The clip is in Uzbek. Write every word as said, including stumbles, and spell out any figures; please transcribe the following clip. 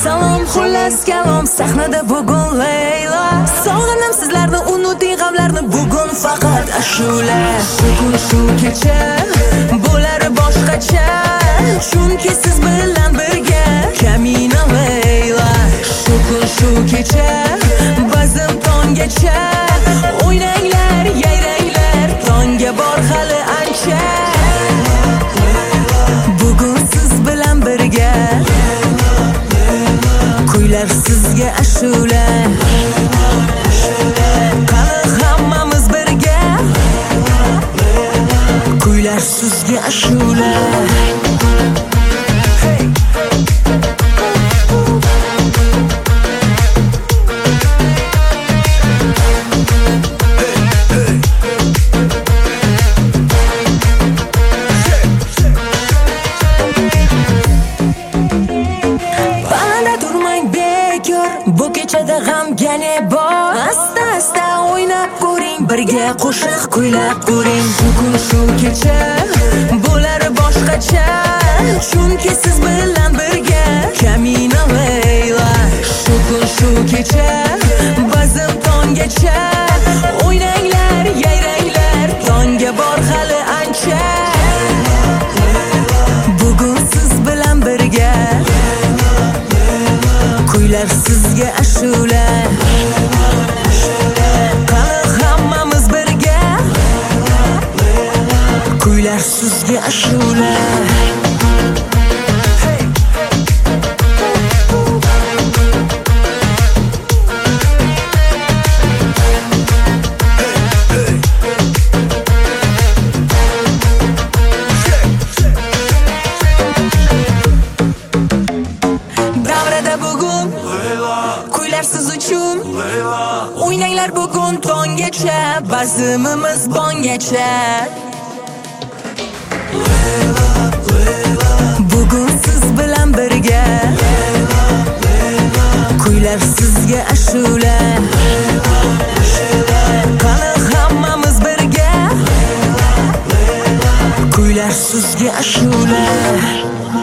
Salom xullas kalom sahnada bugun Leyla. Sog'indim sizlarni, unuting g'amlarni, bugun faqat ashula. Bugun shu kecha bo'lar boshqacha, chunki siz bilan birga Kamina Leyla. Bugun shu kecha bazm tonggacha, o'ynanglar, yayranglar, tonga bor hali ancha. Bugun siz bilan birga kuylar sizga ashula. Qani hammamiz birga kuylar sizga ashula. Bu kechada g'amga ne bor? Asta asta o'ynab ko'ring, birga qo'shiq kuylab ko'ring. Bugun shu kecha bo'lar boshqacha, chunki siz bilan birga Kamina Leyla. Bugun shu kecha bazm tonggacha, o'ynanglar, yayranglar, tonga bor hali ancha. Bugun siz bilan birga kuylar sizga ashula. Qani hammamiz birga kuylar sizga ashula. Davrada bugun kuylar siz uchun o'ynanglar bugun tonggacha, bazmimiz bongacha. Bugun siz bilan birga kuylar sizga ashula. Qani hammamiz birga kuylar sizga ashula.